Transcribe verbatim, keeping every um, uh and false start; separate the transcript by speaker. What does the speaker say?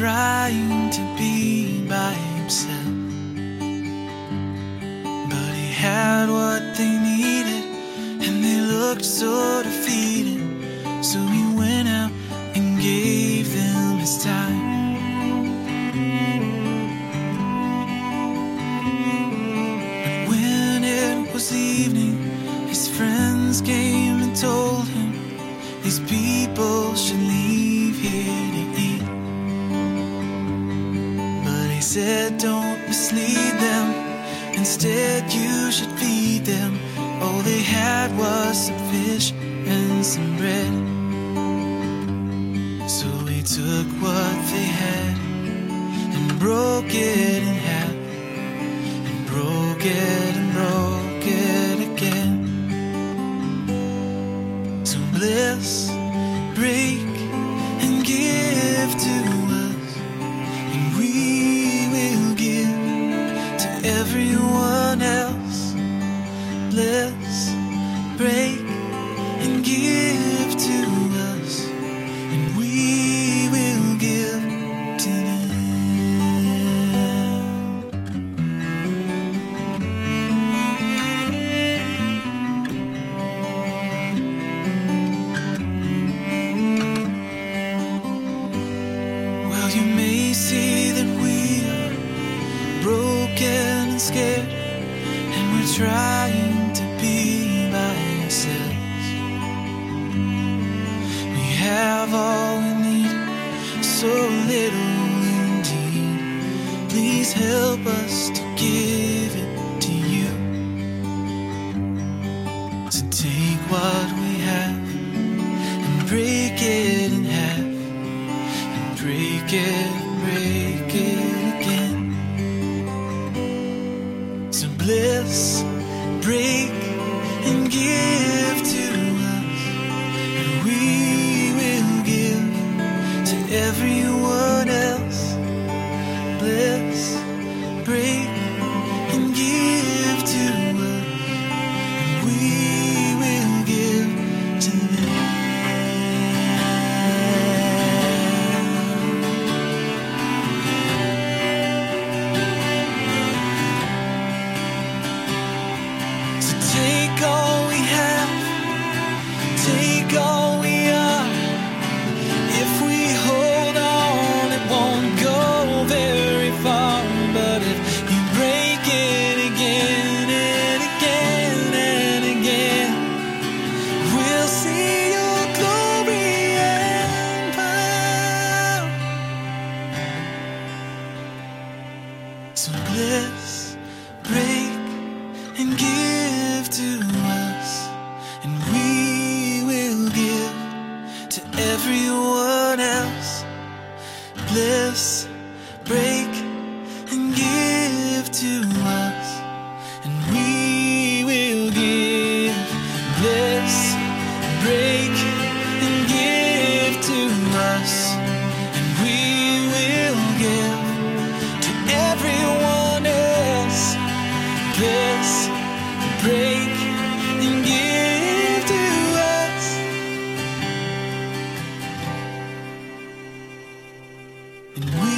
Speaker 1: trying to be by himself, but he had what they needed, and they looked so defeated. So he went out and gave them his time. But when it was evening, his friends came and told him these people should leave here to eat. But he said, don't mislead them, instead you should feed them. All they had was some fish and some bread. So he took what they had and broke it in half, and broke it and broke it again. So bless, break, and give to us, and we will give to everyone else. Bless, break, and give to us, and we will give to them. Well, you may see that we are broken and scared, and we're trying to be by ourselves. We have all we need, so little indeed. Please help us to give it to you. So take what we have and break it in half, and break it, break it again. So bless, break, and give to us, and we will give to everyone else. Bless, break, and give to us, and we will give to them. Take all we have, take all we are. If we hold on, it won't go very far. But if you break it again and again and again, we'll see your glory and power. So bless, break, and give to us, and we will give to everyone else. Bless, break, and give to us, and we will give. Bless, break, and give to us, and we will give to everyone else. Bless, break, and give to us, and we